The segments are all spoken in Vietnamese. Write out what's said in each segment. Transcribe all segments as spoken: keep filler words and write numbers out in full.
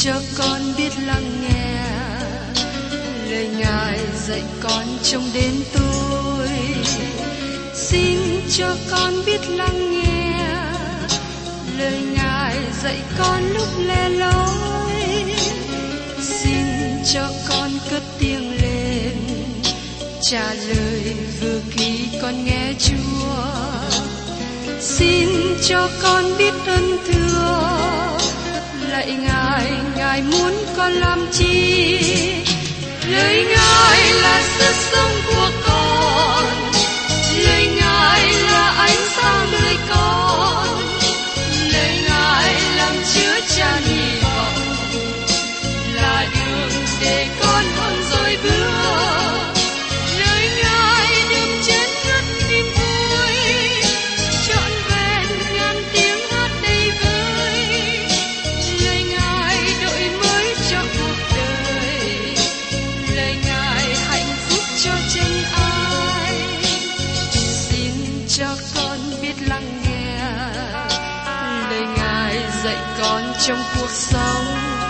cho con biết lắng nghe lời Ngài dạy con trong đến tôi. Xin cho con biết lắng nghe lời Ngài dạy con lúc lẻ loi. Xin cho con cất tiếng lên trả lời vừa khi con nghe Chúa. Xin cho con biết ơn thưa lạy Ngài, Ngài muốn con làm chi? Lời Ngài là sức sống của con, lời Ngài là ánh sáng đời con, lời Ngài làm chứa chan hy vọng, là đường để con không dối bước. Lời Ngài đừng chết ngất niềm vui, trọn vẹn ngàn tiếng hát đầy vơi. Lời Ngài đổi mới cho cuộc đời, lời Ngài hạnh phúc cho chân ai. Xin cho con biết lắng nghe lời Ngài dạy con trong cuộc sống.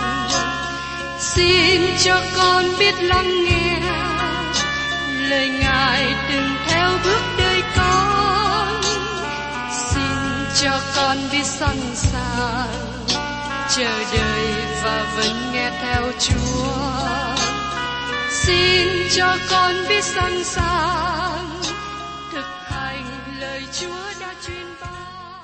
Xin cho con biết lắng nghe lời Ngài đừng theo bước đời con. Xin cho con biết sẵn sàng chờ đợi và vẫn nghe theo Chúa. Xin cho con biết sẵn sàng thực hành lời Chúa đã truyền ban.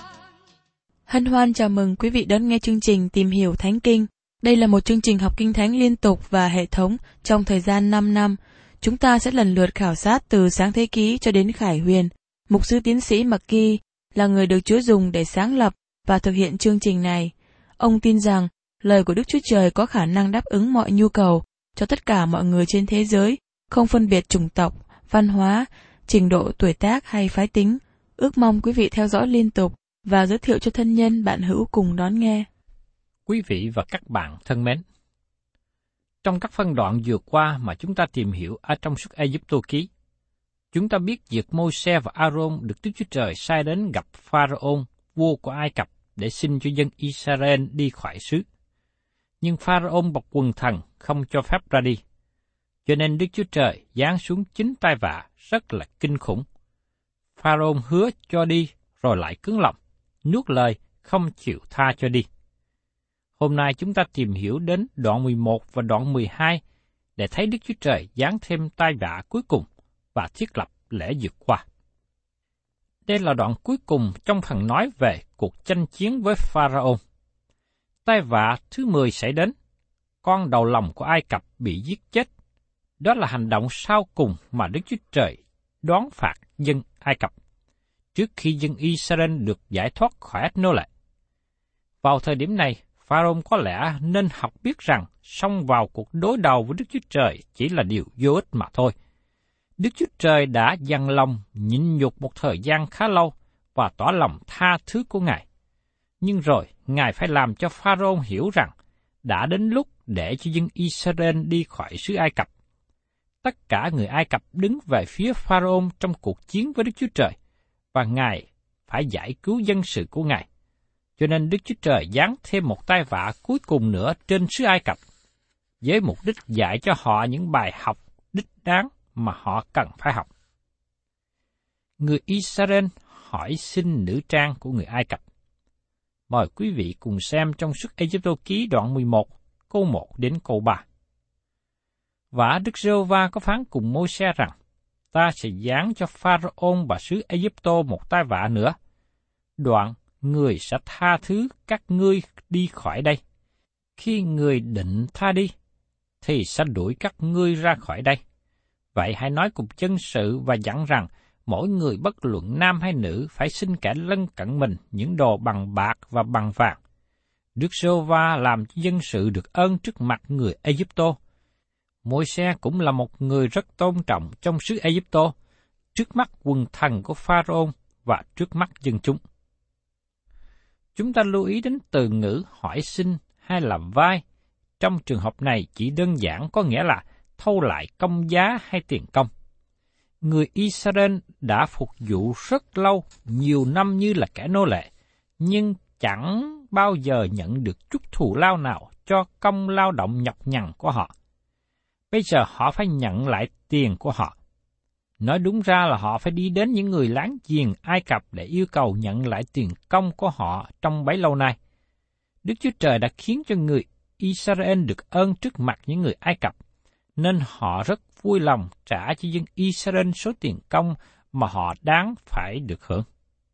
Hân hoan chào mừng quý vị đón nghe chương trình Tìm hiểu Thánh Kinh. Đây là một chương trình học Kinh Thánh liên tục và hệ thống trong thời gian năm năm. Chúng ta sẽ lần lượt khảo sát từ Sáng Thế Ký cho đến Khải Huyền. Mục sư tiến sĩ McGee là người được Chúa dùng để sáng lập và thực hiện chương trình này. Ông tin rằng lời của Đức Chúa Trời có khả năng đáp ứng mọi nhu cầu cho tất cả mọi người trên thế giới, không phân biệt chủng tộc, văn hóa, trình độ tuổi tác hay phái tính. Ước mong quý vị theo dõi liên tục và giới thiệu cho thân nhân bạn hữu cùng đón nghe. Quý vị và các bạn thân mến, trong các phân đoạn vừa qua mà chúng ta tìm hiểu ở trong Xuất Ai-cập ký, chúng ta biết việc Môi-se và A-rôn được Đức Chúa Trời sai đến gặp Pharaon, vua của Ai Cập, để xin cho dân Israel đi khỏi xứ. Nhưng Pharaon bọc quần thần không cho phép ra đi, cho nên Đức Chúa Trời giáng xuống chính tai vạ rất là kinh khủng. Pharaon hứa cho đi rồi lại cứng lòng, nuốt lời không chịu tha cho đi. Hôm nay chúng ta tìm hiểu đến đoạn mười một và đoạn mười hai để thấy Đức Chúa Trời giáng thêm tai vạ cuối cùng và thiết lập lễ vượt qua. Đây là đoạn cuối cùng trong phần nói về cuộc tranh chiến với Pharaon. Tai vạ thứ mười xảy đến, con đầu lòng của Ai Cập bị giết chết. Đó là hành động sau cùng mà Đức Chúa Trời đoán phạt dân Ai Cập, trước khi dân Israel được giải thoát khỏi ách nô lệ. Vào thời điểm này, Pharaon có lẽ nên học biết rằng xông vào cuộc đối đầu với Đức Chúa Trời chỉ là điều vô ích mà thôi. Đức Chúa Trời đã dằn lòng nhịn nhục một thời gian khá lâu và tỏ lòng tha thứ của Ngài. Nhưng rồi, Ngài phải làm cho Pharaon hiểu rằng đã đến lúc để cho dân Israel đi khỏi xứ Ai Cập. Tất cả người Ai Cập đứng về phía Pharaon trong cuộc chiến với Đức Chúa Trời, và Ngài phải giải cứu dân sự của Ngài. Cho nên Đức Chúa Trời giáng thêm một tai vạ cuối cùng nữa trên xứ Ai Cập, với mục đích dạy cho họ những bài học đích đáng mà họ cần phải học. Người Israel hỏi xin nữ trang của người Ai Cập. Mời quý vị cùng xem trong Xuất Ai-cập ký đoạn mười một, câu một đến câu ba. Và Đức Giê-hô-va có phán cùng Môi-se rằng, ta sẽ giáng cho Pharaon và xứ Ai-cập một tai vạ nữa. Đoạn, người sẽ tha thứ các ngươi đi khỏi đây. Khi người định tha đi, thì sẽ đuổi các ngươi ra khỏi đây. Vậy hãy nói cùng dân sự và dặn rằng, mỗi người bất luận nam hay nữ phải xin kẻ lân cận mình những đồ bằng bạc và bằng vàng. Đức Giê-hô-va làm cho dân sự được ơn trước mặt người Ai-cập. Môi-se cũng là một người rất tôn trọng trong xứ Ai-cập, trước mắt quần thần của Pharaon và trước mắt dân chúng. Chúng ta lưu ý đến từ ngữ hỏi xin hay là vay. Trong trường hợp này chỉ đơn giản có nghĩa là thâu lại công giá hay tiền công. Người Israel đã phục vụ rất lâu, nhiều năm như là kẻ nô lệ, nhưng chẳng bao giờ nhận được chút thù lao nào cho công lao động nhọc nhằn của họ. Bây giờ họ phải nhận lại tiền của họ. Nói đúng ra là họ phải đi đến những người láng giềng Ai Cập để yêu cầu nhận lại tiền công của họ trong bấy lâu nay. Đức Chúa Trời đã khiến cho người Israel được ơn trước mặt những người Ai Cập, nên họ rất vui lòng trả cho dân Israel số tiền công mà họ đáng phải được hưởng.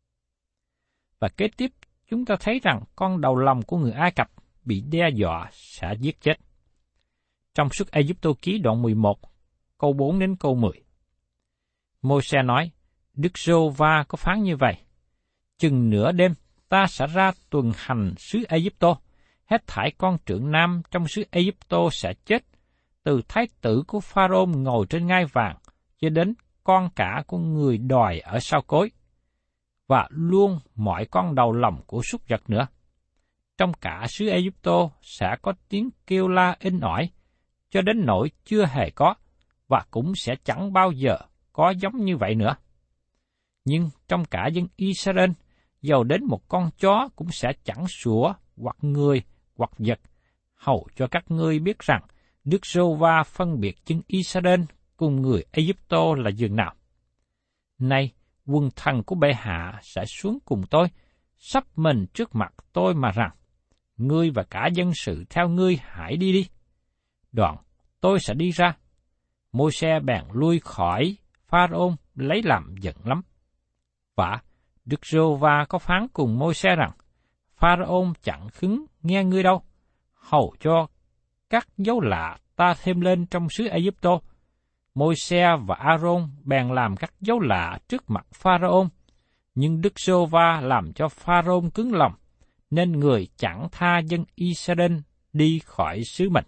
Và kế tiếp, chúng ta thấy rằng con đầu lòng của người Ai Cập bị đe dọa sẽ giết chết. Trong Xuất Ai-cập ký đoạn mười một, câu bốn đến câu mười. Môi-se nói, Đức Giê-hô-va có phán như vậy: chừng nửa đêm ta sẽ ra tuần hành xứ Ai-cập, hết thảy con trưởng nam trong xứ Ai-cập sẽ chết, từ thái tử của Pharaoh ngồi trên ngai vàng cho đến con cả của người đòi ở sau cối, và luôn mọi con đầu lòng của súc vật nữa. Trong cả xứ Ai-cập sẽ có tiếng kêu la inh ỏi, cho đến nỗi chưa hề có, và cũng sẽ chẳng bao giờ có giống như vậy nữa. Nhưng trong cả dân Israel, dầu đến một con chó cũng sẽ chẳng sủa hoặc người hoặc vật, hầu cho các ngươi biết rằng Đức Giê-hô-va phân biệt dân Israel cùng người Ai-cập là dường nào. Nay, quân thần của bệ hạ sẽ xuống cùng tôi, sắp mình trước mặt tôi mà rằng, ngươi và cả dân sự theo ngươi hãy đi đi. Đoạn, tôi sẽ đi ra. Môi-se bèn lui khỏi Pharaoh lấy làm giận lắm. Và Đức Giê-hô-va có phán cùng Môi-se rằng, Pharaoh chẳng khứng nghe ngươi đâu, hầu cho các dấu lạ ta thêm lên trong xứ Ai-cập. Môi-se và A-rôn bèn làm các dấu lạ trước mặt Pharaoh, nhưng Đức Giê-hô-va làm cho Pharaoh cứng lòng, nên người chẳng tha dân Israel đi khỏi xứ mình.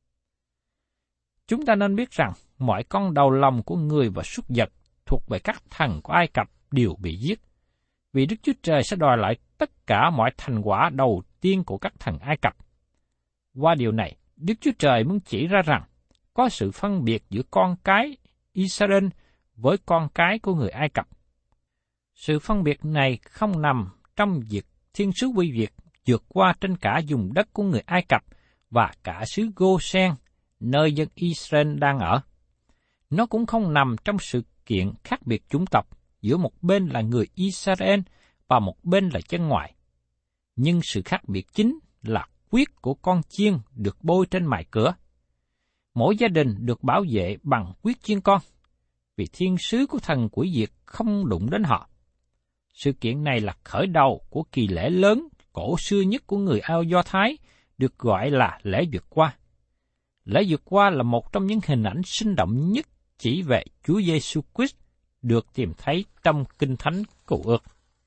Chúng ta nên biết rằng mọi con đầu lòng của người và súc vật thuộc về các thần của Ai Cập đều bị giết, vì Đức Chúa Trời sẽ đòi lại tất cả mọi thành quả đầu tiên của các thần Ai Cập. Qua điều này, Đức Chúa Trời muốn chỉ ra rằng có sự phân biệt giữa con cái Israel với con cái của người Ai Cập. Sự phân biệt này không nằm trong việc thiên sứ quy việt vượt qua trên cả vùng đất của người Ai Cập và cả xứ Gô-sen, nơi dân Israel đang ở. Nó cũng không nằm trong sự kiện khác biệt chủng tộc giữa một bên là người Israel và một bên là dân ngoại. Nhưng sự khác biệt chính là huyết của con chiên được bôi trên mài cửa. Mỗi gia đình được bảo vệ bằng huyết chiên con, vì thiên sứ của thần quỷ diệt không đụng đến họ. Sự kiện này là khởi đầu của kỳ lễ lớn cổ xưa nhất của người Ao Do Thái, được gọi là lễ vượt qua. Lễ vượt qua là một trong những hình ảnh sinh động nhất chỉ về Chúa Giêsu Christ được tìm thấy trong Kinh Thánh Cựu Ước.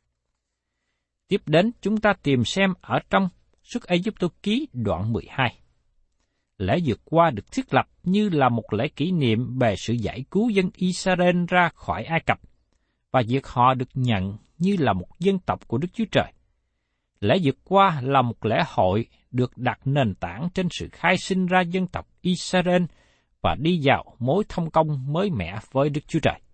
Tiếp đến chúng ta tìm xem ở trong Xuất Ai-cập ký đoạn mười hai. Lễ vượt qua được thiết lập như là một lễ kỷ niệm về sự giải cứu dân Israel ra khỏi Ai Cập, và việc họ được nhận như là một dân tộc của Đức Chúa Trời. Lễ vượt qua là một lễ hội được đặt nền tảng trên sự khai sinh ra dân tộc Israel và đi vào mối thông công mới mẻ với Đức Chúa Trời.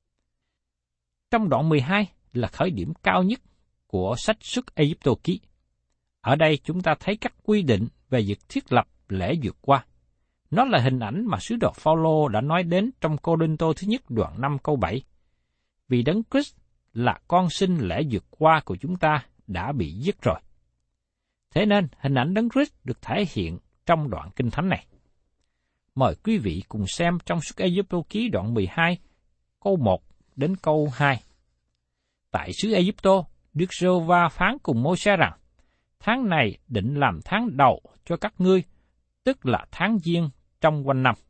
Trong đoạn mười hai là khởi điểm cao nhất của sách Xuất Ai-cập ký. Ở đây chúng ta thấy các quy định về việc thiết lập lễ vượt qua. Nó là hình ảnh mà sứ đồ Phao-lô đã nói đến trong Cô-rinh-tô thứ nhất đoạn năm câu bảy. Vì Đấng Christ là con sinh lễ vượt qua của chúng ta đã bị giết rồi. Thế nên hình ảnh Đấng Christ được thể hiện trong đoạn Kinh Thánh này. Mời quý vị cùng xem trong Xuất Ai-cập ký đoạn mười hai, câu một đến câu hai. Tại xứ Ai-cập, Đức Giê-hô-va phán cùng Môi-se rằng, tháng này định làm tháng đầu cho các ngươi, tức là tháng giêng trong quanh năm.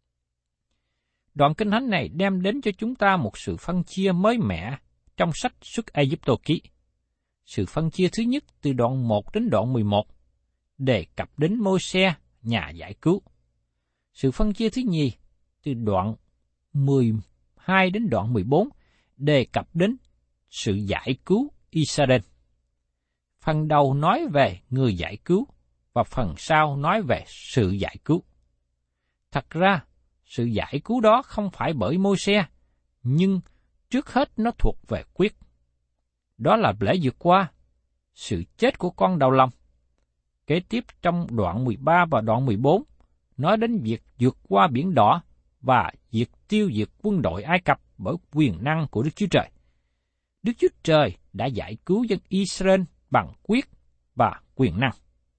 Đoạn Kinh Thánh này đem đến cho chúng ta một sự phân chia mới mẻ trong sách Xuất Ai-cập ký. Sự phân chia thứ nhất từ đoạn một đến đoạn mười một, đề cập đến Môi-se, nhà giải cứu. Sự phân chia thứ nhì từ đoạn mười hai đến đoạn mười bốn, đề cập đến sự giải cứu Israel. Phần đầu nói về người giải cứu, và phần sau nói về sự giải cứu. Thật ra, sự giải cứu đó không phải bởi Môi-se, nhưng trước hết nó thuộc về quyết. Đó là lễ vượt qua, sự chết của con đầu lòng. Kế tiếp trong đoạn mười ba và đoạn mười bốn, nói đến việc vượt qua biển đỏ và việc tiêu diệt quân đội Ai Cập bởi quyền năng của Đức Chúa Trời. Đức Chúa Trời đã giải cứu dân Israel bằng quyết và quyền năng.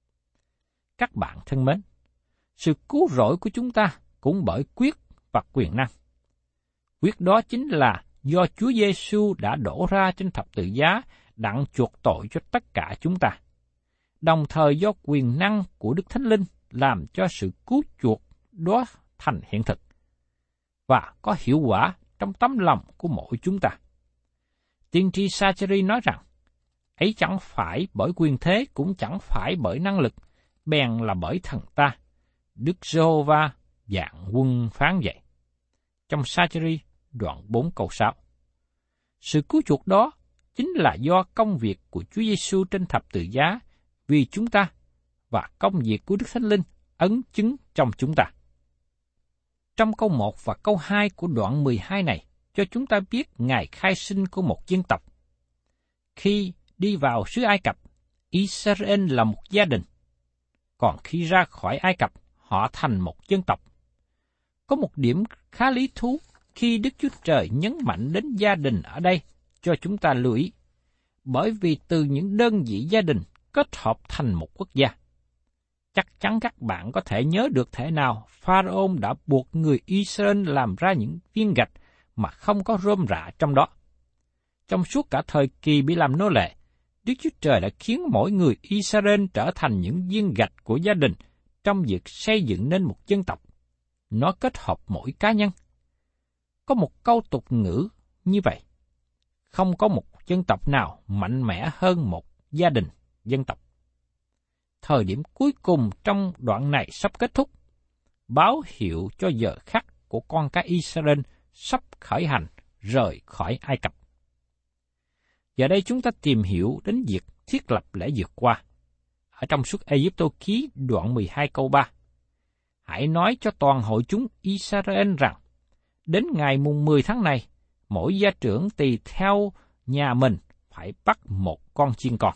Các bạn thân mến, sự cứu rỗi của chúng ta cũng bởi quyết và quyền năng. Quyết đó chính là do Chúa Giêsu đã đổ ra trên thập tự giá đặng chuộc tội cho tất cả chúng ta. Đồng thời do quyền năng của Đức Thánh Linh làm cho sự cứu chuộc đó thành hiện thực và có hiệu quả trong tấm lòng của mỗi chúng ta. Tiên tri Sa-chi-ri nói rằng, ấy chẳng phải bởi quyền thế, cũng chẳng phải bởi năng lực, bèn là bởi thần ta. Đức Giê-hô-va vạn quân phán vậy. Trong Sa-chi-ri đoạn bốn câu sáu. Sự cứu chuộc đó chính là do công việc của Chúa Giêsu trên thập tự giá vì chúng ta và công việc của Đức Thánh Linh ấn chứng trong chúng ta. Trong câu một và câu hai của đoạn mười hai này cho chúng ta biết ngày khai sinh của một dân tộc. Khi đi vào xứ Ai Cập, Israel là một gia đình, còn khi ra khỏi Ai Cập, họ thành một dân tộc. Có một điểm khá lý thú khi Đức Chúa Trời nhấn mạnh đến gia đình ở đây cho chúng ta lưu ý, bởi vì từ những đơn vị gia đình kết hợp thành một quốc gia. Chắc chắn các bạn có thể nhớ được thể nào Pharaoh đã buộc người Israel làm ra những viên gạch mà không có rơm rạ trong đó. Trong suốt cả thời kỳ bị làm nô lệ, Đức Chúa Trời đã khiến mỗi người Israel trở thành những viên gạch của gia đình trong việc xây dựng nên một dân tộc. Nó kết hợp mỗi cá nhân. Có một câu tục ngữ như vậy: không có một dân tộc nào mạnh mẽ hơn một gia đình dân tộc. Thời điểm cuối cùng trong đoạn này sắp kết thúc, báo hiệu cho giờ khắc của con cái Israel sắp khởi hành rời khỏi Ai Cập. Giờ đây chúng ta tìm hiểu đến việc thiết lập lễ vượt qua. Ở trong Xuất Ê-díp-tô ký đoạn mười hai câu ba, hãy nói cho toàn hội chúng Israel rằng, đến ngày mùng mười tháng này, mỗi gia trưởng tùy theo nhà mình phải bắt một con chiên con.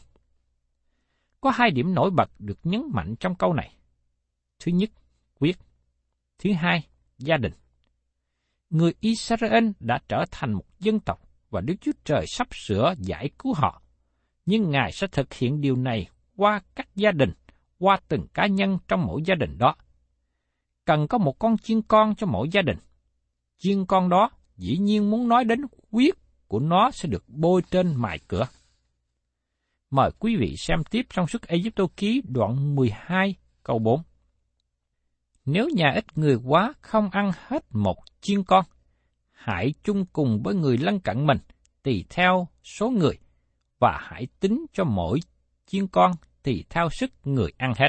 Có hai điểm nổi bật được nhấn mạnh trong câu này. Thứ nhất, quyết. Thứ hai, gia đình. Người Israel đã trở thành một dân tộc và Đức Chúa Trời sắp sửa giải cứu họ. Nhưng Ngài sẽ thực hiện điều này qua các gia đình, qua từng cá nhân trong mỗi gia đình đó. Cần có một con chiên con cho mỗi gia đình. Chiên con đó dĩ nhiên muốn nói đến huyết của nó sẽ được bôi trên mài cửa. Mời quý vị xem tiếp trong Xuất Ê-díp-tô ký đoạn mười hai câu bốn. Nếu nhà ít người quá không ăn hết một chiên con, hãy chung cùng với người lân cận mình tùy theo số người, và hãy tính cho mỗi chiên con tùy theo sức người ăn hết.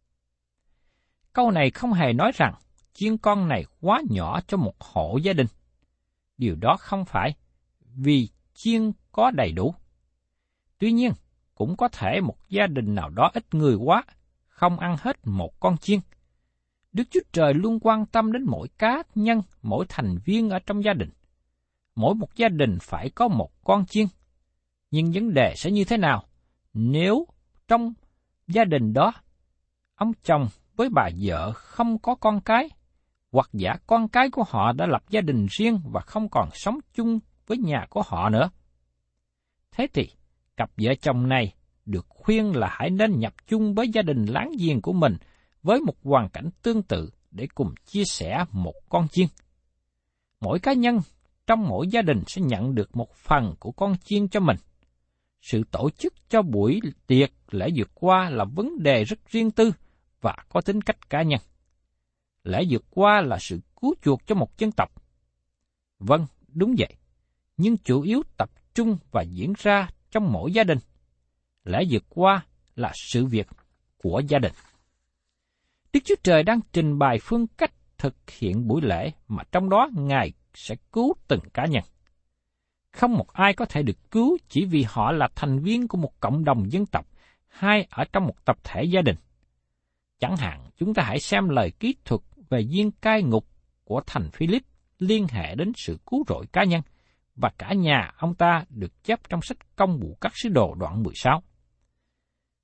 Câu này không hề nói rằng chiên con này quá nhỏ cho một hộ gia đình. Điều đó không phải, vì chiên có đầy đủ. Tuy nhiên, cũng có thể một gia đình nào đó ít người quá, không ăn hết một con chiên. Đức Chúa Trời luôn quan tâm đến mỗi cá nhân, mỗi thành viên ở trong gia đình. Mỗi một gia đình phải có một con chiên. Nhưng vấn đề sẽ như thế nào nếu trong gia đình đó, ông chồng với bà vợ không có con cái, hoặc giả con cái của họ đã lập gia đình riêng và không còn sống chung với nhà của họ nữa? Thế thì, cặp vợ chồng này được khuyên là hãy nên nhập chung với gia đình láng giềng của mình với một hoàn cảnh tương tự để cùng chia sẻ một con chiên. Mỗi cá nhân trong mỗi gia đình sẽ nhận được một phần của con chiên cho mình. Sự tổ chức cho buổi tiệc lễ vượt qua là vấn đề rất riêng tư và có tính cách cá nhân. Lễ vượt qua là sự cứu chuộc cho một dân tộc. Vâng, đúng vậy, nhưng chủ yếu tập trung và diễn ra trong mỗi gia đình. Lễ vượt qua là sự việc của gia đình. Đức Chúa Trời đang trình bày phương cách thực hiện buổi lễ mà trong đó Ngài sẽ cứu từng cá nhân. Không một ai có thể được cứu chỉ vì họ là thành viên của một cộng đồng dân tộc hay ở trong một tập thể gia đình. Chẳng hạn, chúng ta hãy xem lời kỹ thuật về viên cai ngục của thành Philip liên hệ đến sự cứu rỗi cá nhân, và cả nhà ông ta được chép trong sách Công vụ các sứ đồ đoạn mười sáu.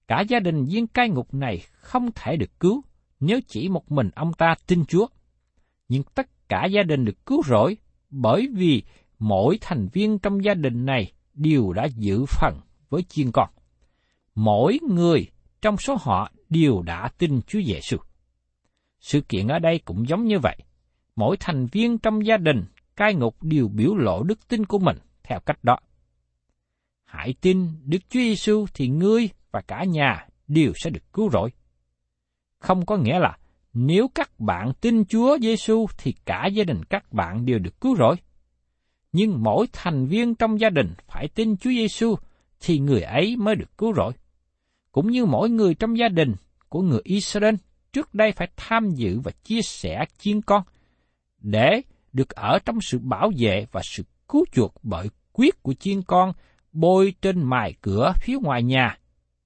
Cả gia đình viên cai ngục này không thể được cứu nếu chỉ một mình ông ta tin Chúa. Nhưng tất cả gia đình được cứu rỗi bởi vì mỗi thành viên trong gia đình này đều đã giữ phần với chiên con. Mỗi người trong số họ đều đã tin Chúa Giêsu. Sự kiện ở đây cũng giống như vậy. Mỗi thành viên trong gia đình cai ngục đều biểu lộ đức tin của mình theo cách đó. Hãy tin Đức Chúa Giêsu thì ngươi và cả nhà đều sẽ được cứu rỗi. Không có nghĩa là nếu các bạn tin Chúa Giêsu thì cả gia đình các bạn đều được cứu rỗi. Nhưng mỗi thành viên trong gia đình phải tin Chúa Giêsu thì người ấy mới được cứu rỗi. Cũng như mỗi người trong gia đình của người Israel trước đây phải tham dự và chia sẻ chiên con để được ở trong sự bảo vệ và sự cứu chuộc bởi huyết của chiên con bôi trên mài cửa phía ngoài nhà.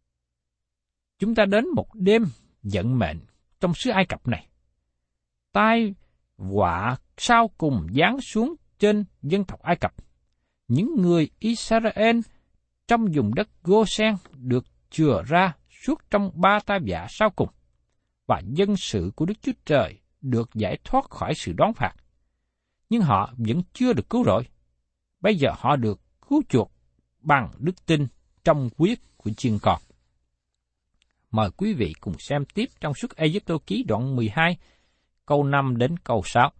Chúng ta đến một đêm vận mệnh trong xứ Ai Cập này. Tai họa sau cùng giáng xuống trên dân tộc Ai Cập. Những người Israel trong vùng đất Gô-sen được chừa ra suốt trong ba tai vạ sau cùng, và dân sự của Đức Chúa Trời được giải thoát khỏi sự đón phạt. Nhưng họ vẫn chưa được cứu rỗi. Bây giờ họ được cứu chuộc bằng đức tin trong huyết của chiên con. Mời quý vị cùng xem tiếp trong Xuất Ê-díp-tô ký đoạn mười hai, câu năm đến câu sáu.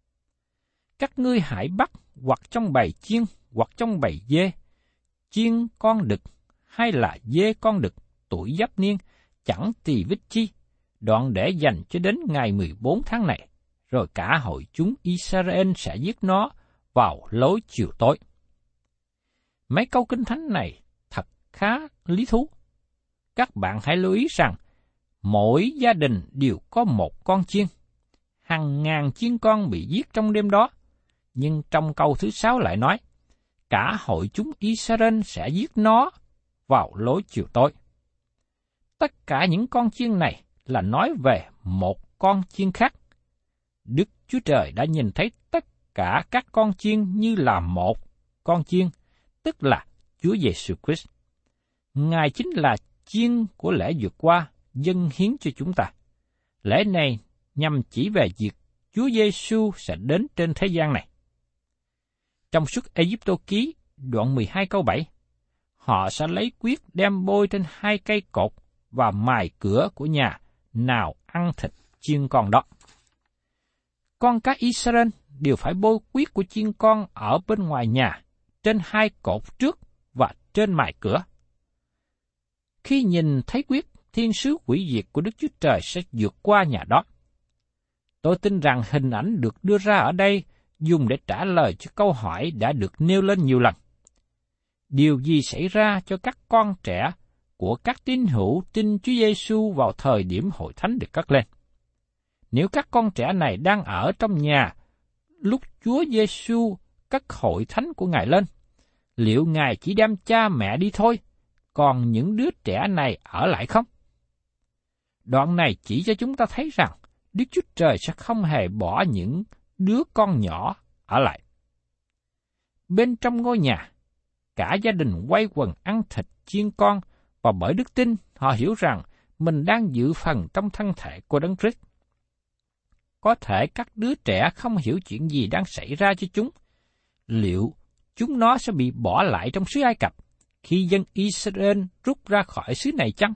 Các ngươi hãy bắt hoặc trong bầy chiên hoặc trong bầy dê, chiên con đực hay là dê con đực tuổi giáp niên, chẳng tỳ vết chi, đoạn để dành cho đến ngày mười bốn tháng này, rồi cả hội chúng Israel sẽ giết nó vào lối chiều tối. Mấy câu kinh thánh này thật khá lý thú. Các bạn hãy lưu ý rằng, mỗi gia đình đều có một con chiên. Hàng ngàn chiên con bị giết trong đêm đó, nhưng trong câu thứ sáu lại nói, cả hội chúng Israel sẽ giết nó vào lối chiều tối. Tất cả những con chiên này là nói về một con chiên khác. Đức Chúa Trời đã nhìn thấy tất cả các con chiên như là một con chiên, tức là Chúa Giêsu Christ. Ngài chính là chiên của lễ vượt qua dâng hiến cho chúng ta. Lễ này nhằm chỉ về việc Chúa Giêsu sẽ đến trên thế gian này. Trong Xuất Ê-díp-tô ký đoạn mười hai câu bảy, họ sẽ lấy huyết đem bôi trên hai cây cột và mài cửa của nhà nào ăn thịt chiên con đó. Con cái Israel đều phải bôi huyết của chiên con ở bên ngoài nhà, trên hai cột trước và trên mài cửa. Khi nhìn thấy huyết, thiên sứ hủy diệt của Đức Chúa Trời sẽ vượt qua nhà đó. Tôi tin rằng hình ảnh được đưa ra ở đây dùng để trả lời cho câu hỏi đã được nêu lên nhiều lần. Điều gì xảy ra cho các con trẻ của các tín hữu tin Chúa Giêsu vào thời điểm hội thánh được cất lên? Nếu các con trẻ này đang ở trong nhà lúc Chúa Giêsu cất hội thánh của Ngài lên, liệu Ngài chỉ đem cha mẹ đi thôi, còn những đứa trẻ này ở lại không? Đoạn này chỉ cho chúng ta thấy rằng Đức Chúa Trời sẽ không hề bỏ những đứa con nhỏ ở lại. Bên trong ngôi nhà, cả gia đình quay quần ăn thịt chiên con, và bởi đức tin họ hiểu rằng mình đang dự phần trong thân thể của Đấng Christ. Có thể các đứa trẻ không hiểu chuyện gì đang xảy ra cho chúng. Liệu chúng nó sẽ bị bỏ lại trong xứ Ai Cập khi dân Israel rút ra khỏi xứ này chăng?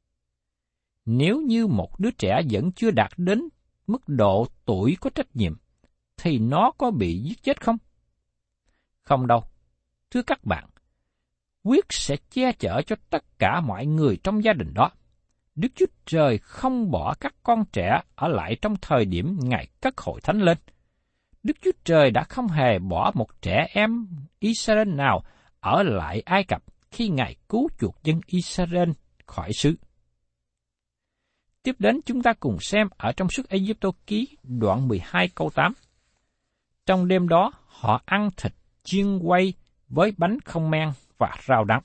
Nếu như một đứa trẻ vẫn chưa đạt đến mức độ tuổi có trách nhiệm, thì nó có bị giết chết không? Không đâu. Thưa các bạn, huyết sẽ che chở cho tất cả mọi người trong gia đình đó. Đức Chúa Trời không bỏ các con trẻ ở lại trong thời điểm Ngài cất hội thánh lên. Đức Chúa Trời đã không hề bỏ một trẻ em Israel nào ở lại Ai Cập khi Ngài cứu chuộc dân Israel khỏi xứ. Tiếp đến chúng ta cùng xem ở trong Xuất Ê-díp-tô ký đoạn mười hai câu tám. Trong đêm đó họ ăn thịt chiên quay với bánh không men và rau đắng.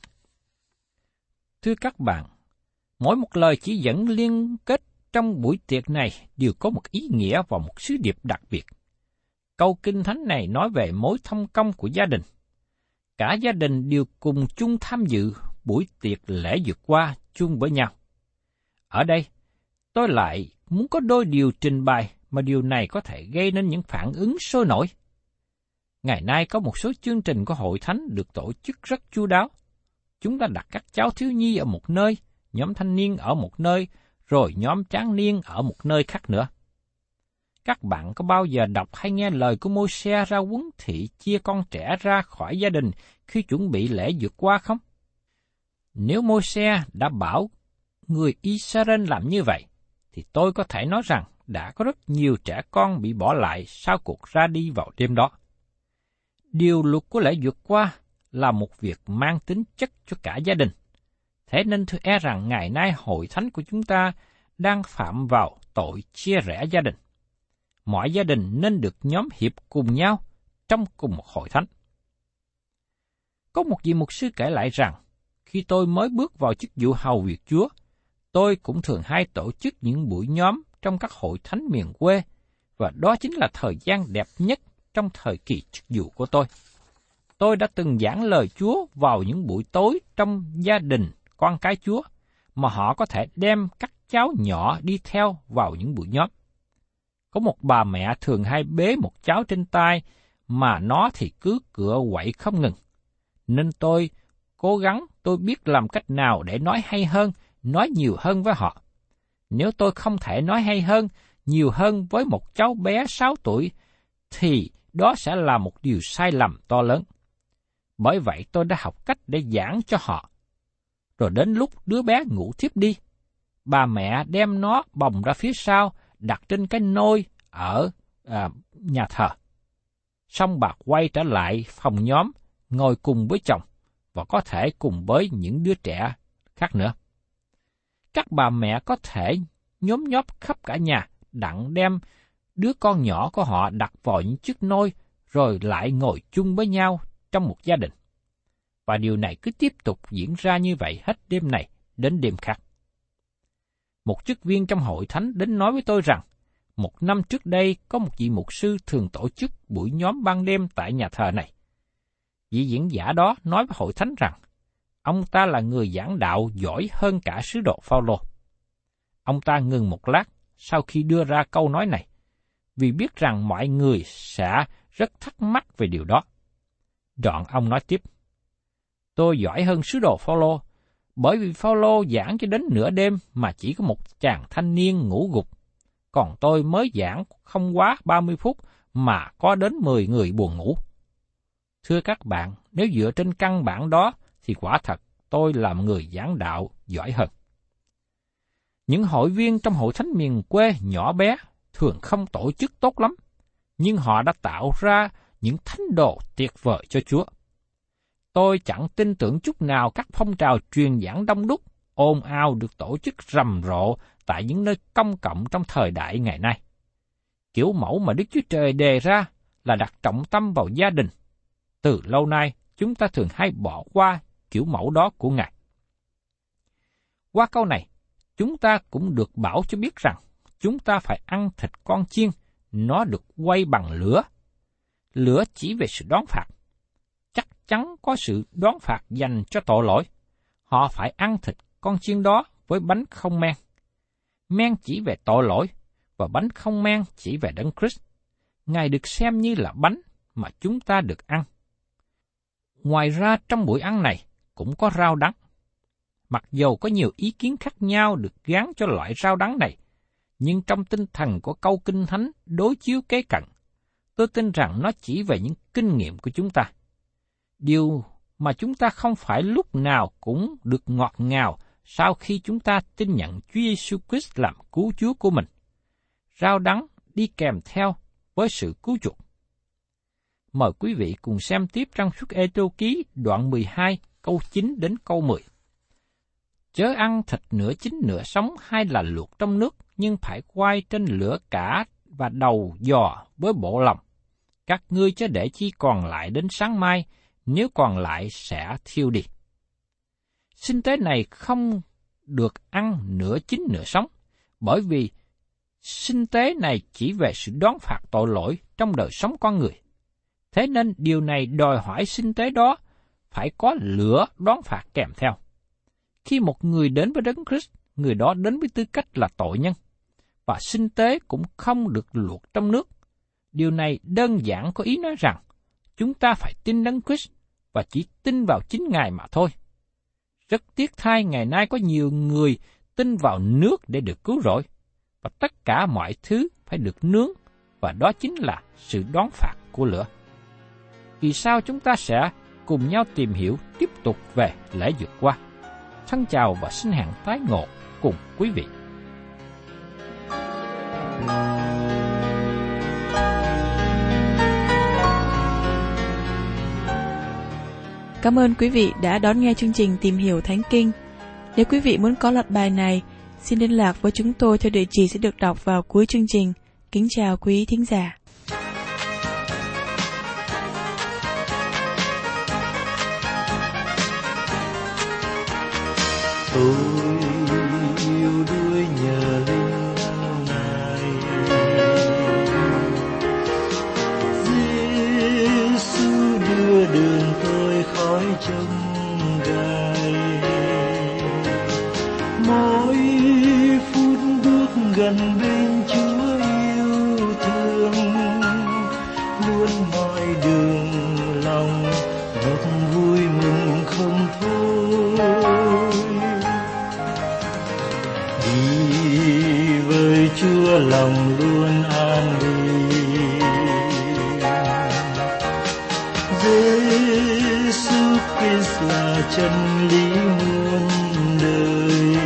Thưa các bạn, mỗi một lời chỉ dẫn liên kết trong buổi tiệc này đều có một ý nghĩa và một sứ điệp đặc biệt. Câu kinh thánh này nói về mối thông công của gia đình. Cả gia đình đều cùng chung tham dự buổi tiệc lễ vượt qua chung với nhau. Ở đây, tôi lại muốn có đôi điều trình bày mà điều này có thể gây nên những phản ứng sôi nổi. Ngày nay có một số chương trình của hội thánh được tổ chức rất chu đáo. Chúng ta đặt các cháu thiếu nhi ở một nơi, nhóm thanh niên ở một nơi, rồi nhóm tráng niên ở một nơi khác nữa. Các bạn có bao giờ đọc hay nghe lời của Môi-se ra huấn thị chia con trẻ ra khỏi gia đình khi chuẩn bị lễ vượt qua không? Nếu Môi-se đã bảo người Israel làm như vậy, thì tôi có thể nói rằng đã có rất nhiều trẻ con bị bỏ lại sau cuộc ra đi vào đêm đó. Điều luật của lễ vượt qua là một việc mang tính chất cho cả gia đình. Thế nên tôi e rằng ngày nay hội thánh của chúng ta đang phạm vào tội chia rẽ gia đình. Mọi gia đình nên được nhóm hiệp cùng nhau trong cùng một hội thánh. Có một vị mục sư kể lại rằng, khi tôi mới bước vào chức vụ hầu việc Chúa, tôi cũng thường hay tổ chức những buổi nhóm trong các hội thánh miền quê, và đó chính là thời gian đẹp nhất trong thời kỳ chức vụ của tôi. Tôi đã từng giảng lời Chúa vào những buổi tối trong gia đình con cái Chúa, mà họ có thể đem các cháu nhỏ đi theo vào những buổi nhóm. Có một bà mẹ thường hay bế một cháu trên tay, mà nó thì cứ cựa quậy không ngừng. Nên tôi cố gắng tôi biết làm cách nào để nói hay hơn, nói nhiều hơn với họ. Nếu tôi không thể nói hay hơn, nhiều hơn với một cháu bé sáu tuổi, thì đó sẽ là một điều sai lầm to lớn. Bởi vậy tôi đã học cách để giảng cho họ. Rồi đến lúc đứa bé ngủ thiếp đi, bà mẹ đem nó bồng ra phía sau, đặt trên cái nôi ở à, nhà thờ. Xong bà quay trở lại phòng nhóm, ngồi cùng với chồng, và có thể cùng với những đứa trẻ khác nữa. Các bà mẹ có thể nhóm nhóp khắp cả nhà, đặng đem đứa con nhỏ của họ đặt vào những chiếc nôi, rồi lại ngồi chung với nhau trong một gia đình. Và điều này cứ tiếp tục diễn ra như vậy hết đêm này đến đêm khác. Một chức viên trong hội thánh đến nói với tôi rằng, một năm trước đây có một vị mục sư thường tổ chức buổi nhóm ban đêm tại nhà thờ này. Vị diễn giả đó nói với hội thánh rằng, ông ta là người giảng đạo giỏi hơn cả sứ đồ Phao-lô. Ông ta ngừng một lát sau khi đưa ra câu nói này, vì biết rằng mọi người sẽ rất thắc mắc về điều đó. Đoạn ông nói tiếp, tôi giỏi hơn sứ đồ Phao-lô, bởi vì Phao-lô giảng cho đến nửa đêm mà chỉ có một chàng thanh niên ngủ gục, còn tôi mới giảng không quá ba mươi phút mà có đến mười người buồn ngủ. Thưa các bạn, nếu dựa trên căn bản đó, thì quả thật tôi là người giảng đạo giỏi hơn. Những hội viên trong hội thánh miền quê nhỏ bé thường không tổ chức tốt lắm, nhưng họ đã tạo ra những thánh đồ tuyệt vời cho Chúa. Tôi chẳng tin tưởng chút nào các phong trào truyền giảng đông đúc, ồn ào được tổ chức rầm rộ tại những nơi công cộng trong thời đại ngày nay. Kiểu mẫu mà Đức Chúa Trời đề ra là đặt trọng tâm vào gia đình. Từ lâu nay, chúng ta thường hay bỏ qua kiểu mẫu đó của Ngài. Qua câu này, chúng ta cũng được bảo cho biết rằng chúng ta phải ăn thịt con chiên, nó được quay bằng lửa. Lửa chỉ về sự đón phạt. Chắc chắn có sự đón phạt dành cho tội lỗi. Họ phải ăn thịt con chiên đó với bánh không men. Men chỉ về tội lỗi, và bánh không men chỉ về Đấng Christ. Ngài được xem như là bánh mà chúng ta được ăn. Ngoài ra trong buổi ăn này cũng có rau đắng. Mặc dầu có nhiều ý kiến khác nhau được gán cho loại rau đắng này, nhưng trong tinh thần của câu Kinh Thánh đối chiếu kế cận, tôi tin rằng nó chỉ về những kinh nghiệm của chúng ta. Điều mà chúng ta không phải lúc nào cũng được ngọt ngào sau khi chúng ta tin nhận Chúa Giêsu Christ làm cứu Chúa của mình. Rau đắng đi kèm theo với sự cứu chuộc. Mời quý vị cùng xem tiếp trong Suất Ê-tô ký đoạn mười hai câu chín đến câu mười. Chớ ăn thịt nửa chín nửa sống hay là luộc trong nước, nhưng phải quay trên lửa cả và đầu giò với bộ lòng. Các ngươi chớ để chi còn lại đến sáng mai, nếu còn lại sẽ thiêu đi. Sinh tế này không được ăn nửa chín nửa sống, bởi vì sinh tế này chỉ về sự đón phạt tội lỗi trong đời sống con người. Thế nên điều này đòi hỏi sinh tế đó phải có lửa đón phạt kèm theo. Khi một người đến với Đấng Christ, người đó đến với tư cách là tội nhân, và sinh tế cũng không được luộc trong nước. Điều này đơn giản có ý nói rằng, chúng ta phải tin Đấng Christ và chỉ tin vào chính Ngài mà thôi. Rất tiếc thay ngày nay có nhiều người tin vào nước để được cứu rỗi, và tất cả mọi thứ phải được nướng, và đó chính là sự đón phạt của lửa. Vì sao chúng ta sẽ cùng nhau tìm hiểu tiếp tục về lễ vượt qua. Thân chào và xin hẹn tái ngộ cùng quý vị. Cảm ơn quý vị đã đón nghe chương trình Tìm hiểu Thánh Kinh. Nếu quý vị muốn có loạt bài này, xin liên lạc với chúng tôi theo địa chỉ sẽ được đọc vào cuối chương trình. Kính chào quý thính giả. Tôi yêu đuổi nhờ linh Ngài, Giê-xu đưa đường tôi khỏi chông gai. Mỗi phút bước gần bên Chúa yêu thương, luôn mọi đường lòng ngọt vui mừng không thôi. Đi với Chúa lòng luôn an vui. Giê-xu Christ là chân lý muôn đời.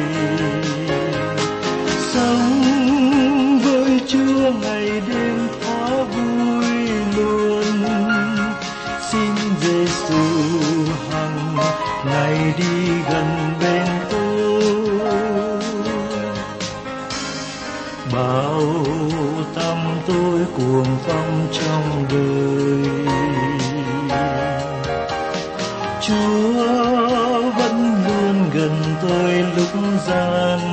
Sống với Chúa ngày đêm thỏa vui luôn. Xin Giê-xu hằng ngày đi gần bên tôi. Bao tâm tôi cuồng phong trong đời, Chúa vẫn luôn gần tôi lúc gian